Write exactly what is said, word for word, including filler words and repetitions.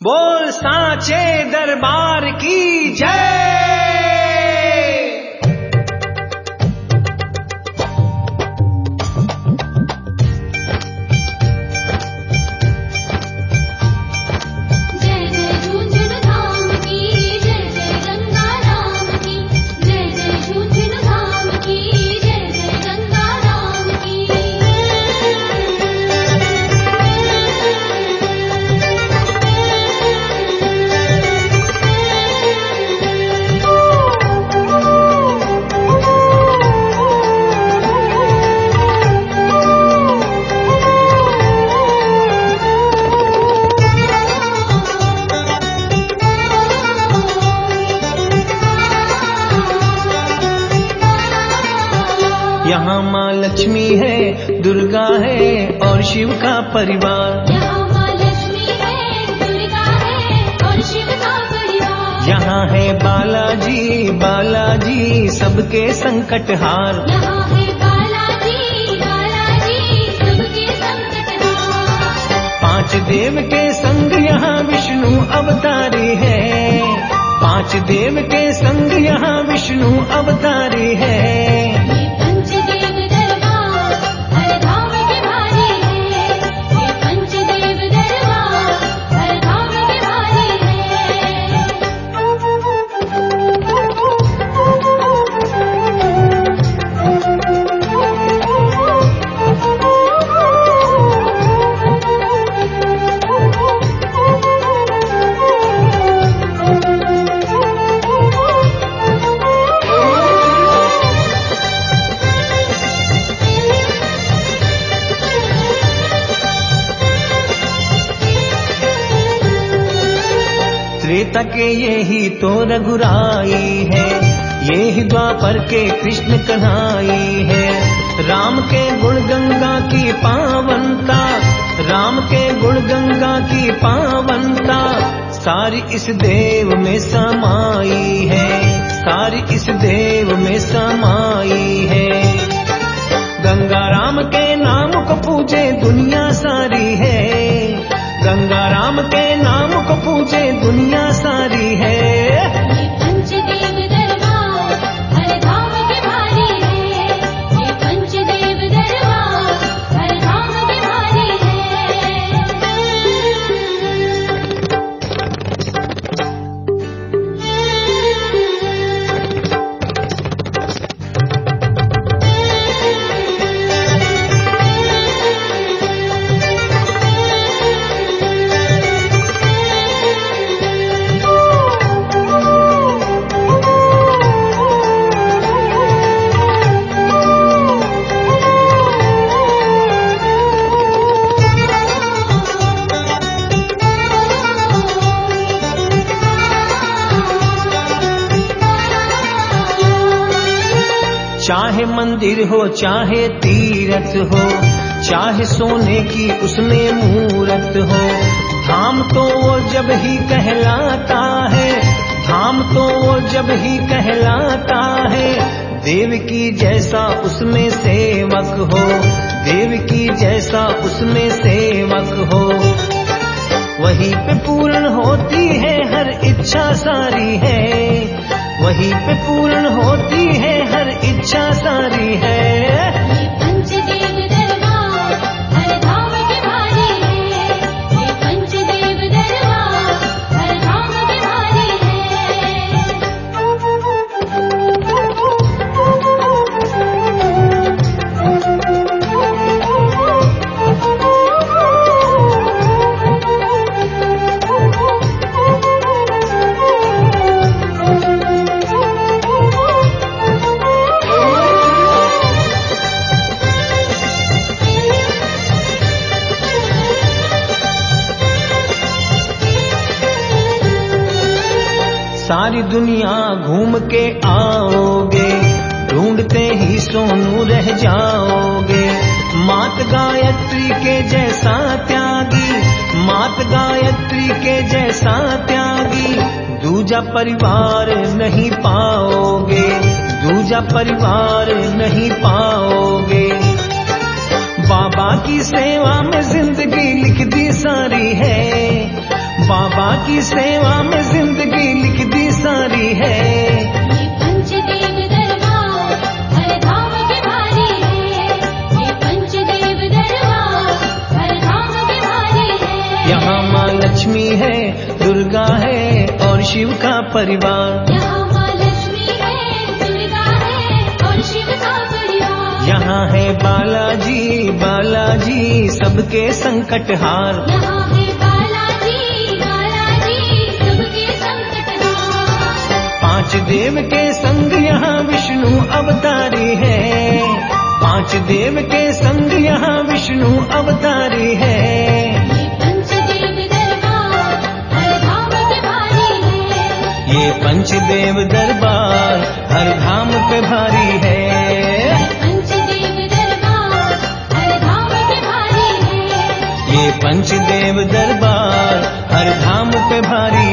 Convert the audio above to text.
बोल सांचे दरबार की जय। यहाँ माँ लक्ष्मी है, दुर्गा है और शिव का परिवार। यहाँ माँ लक्ष्मी है, दुर्गा है और शिव का परिवार। यहाँ है बालाजी, बालाजी सबके संकट हार। यहाँ है बालाजी, बालाजी सबके संकट हार। पांच देव के संग यहाँ विष्णु अवतारी है। पांच देव के संग यहाँ विष्णु अवतारी है। त्रेता के ये ही तो रघुराई है, ये ही द्वापर के कृष्ण कन्हई है। राम के गुण गंगा की पावनता, राम के गुण गंगा की पावनता सारी इस देव में समाई है, सारी इस देव में समाई है। गंगा राम के नाम को पूजे दुनिया सारी है, गंगा राम के नाम को पूजे दुनिया सारी है। ये पंचदेव दरबार हर धाम के भारी है, ये पंचदेव दरबार हर धाम के भारी चाहे मंदिर हो चाहे तीरथ हो, चाहे सोने की उसमें मूरत हो, धाम तो वो जब ही कहलाता है, धाम तो वो जब ही कहलाता है। देव की जैसा उसमें सेवक हो, देव की जैसा उसमें सेवक हो। वहीं पे पूर्ण होती है हर इच्छा सारी है, वहीं पे पूर्ण होती है हर इच्छा सारी है। ये पंचदेव दरबार हर धाम के भारी है, ये पंचदेव दरबार हर धाम के भारी सारी दुनिया घूम के आओगे, ढूंढते ही सोनू रह जाओगे। मात गायत्री के जैसा त्यागी, मात गायत्री के जैसा त्यागी दूजा परिवार नहीं पाओगे, दूजा परिवार नहीं पाओगे। बाबा की सेवा में जिंदगी लिख दी सारी है, बाबा की सेवा में जिंदगी लिख दी सारी है। ये पंचदेव दरबार हर धाम के भारी है। ये पंचदेव दरबार हर धाम के भारी है। यहाँ माँ लक्ष्मी है, दुर्गा है और शिव का परिवार। यहाँ माँ लक्ष्मी है, दुर्गा है और शिव का परिवार। यहाँ है बालाजी, बालाजी सबके संकट हार। यहाँ है बालाजी, बालाजी सबके संकट हार। पांच देव के संग यहाँ विष्णु अवतारी है। पांच देव के संग यहाँ विष्णु अवतारी है। ये पंचदेव दरबार हर धाम के भारी है। ये पंचदेव दरबार हर धाम पे भारी है। पंचदेव दरबार हर धाम के भारी है। ये पंचदेव दरबार हर धाम पे भारी